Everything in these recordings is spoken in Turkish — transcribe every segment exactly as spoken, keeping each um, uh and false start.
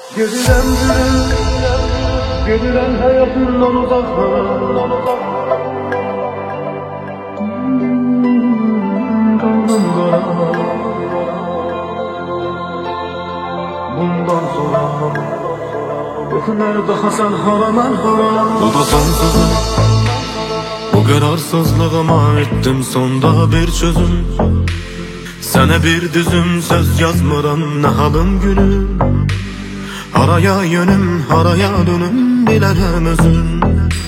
Gedirem gülüm, gedirem hayatından uzaklara. Kanım kara, bundan sonra öpünler daha sen haram el haram. Bu da son sözüm, bu kararsızlığıma ettim sonda bir çözüm. Sene bir düzüm söz yazmıram ne halım gülüm. Haraya yönüm, haraya dönüm bilərəm özüm.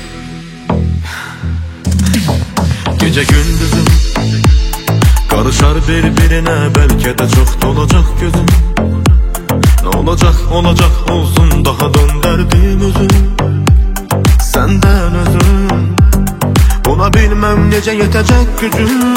Gece gündüzüm karışar birbirine, belki de çok dolacak gözüm. Ne olacak olacak olsun, daha döndürdüğüm özüm. Senden özüm, buna bilmem nece yetecek gücüm.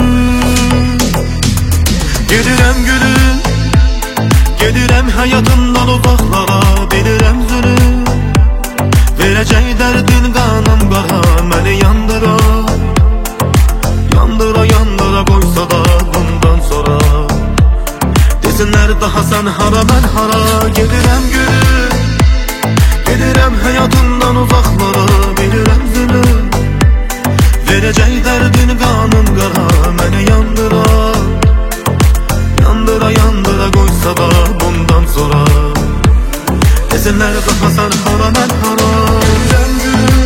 Gedirem gülüm, gedirem hayatından uzaklara, bilirem zulüm. Vereceği derdin kanım kara, beni yandıra. Yandıra yandıra koysa da bundan sonra desinler daha sen hara ben hara. Gedirem gülüm, gedirem hayatından uzaklara, bilirem zulüm. Vereceği derdin kanım kara, beni yandıra. Yandıra yandıra koysa da bundan sonra desinler daha sen hara ben hara. Gedirem gülüm,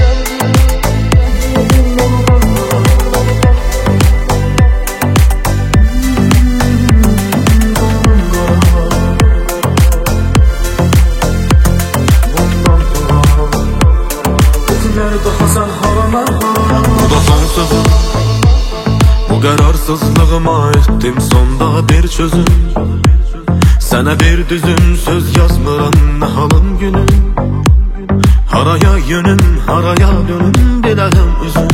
daha sen haram el haram. Bu da son sözüm, bu kararsızlığıma ettim sonda bir çözüm. Sana bir düzüm söz yazmıram ne halım gülüm. Haraya yönüm, haraya dönüm bilərəm üzüm.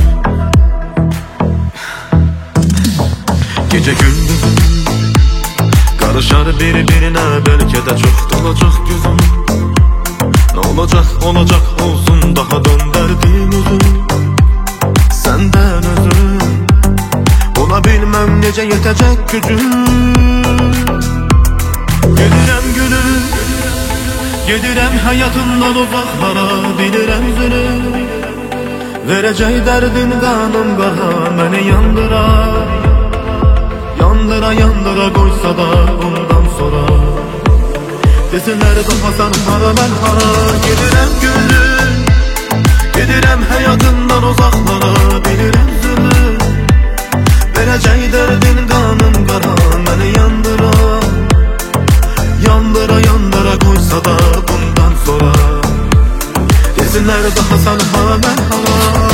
Gece gündüzüm karışar birbirine, belki de çok dolacak gözüm. Ne olacak olacak olsun, daha döndürdüğüm özüm. Senden özüm, buna bilmem nece yetecek gücüm. Gedirem gülüm, gedirem hayatından uzaklara, bilirem zulüm. Vereceği derdin kanım kara, beni yandıra. Yandıra yandıra koysa da bundan sonra desinler daha sen hara ben hara. Gedirem gülüm, gedirem hayatından uzaklara, bilirem zulüm. Vereceği derdin kanım kara, beni yandıra. Yandıra yandıra koysa da bundan sonra desinler daha sen hara ben hara.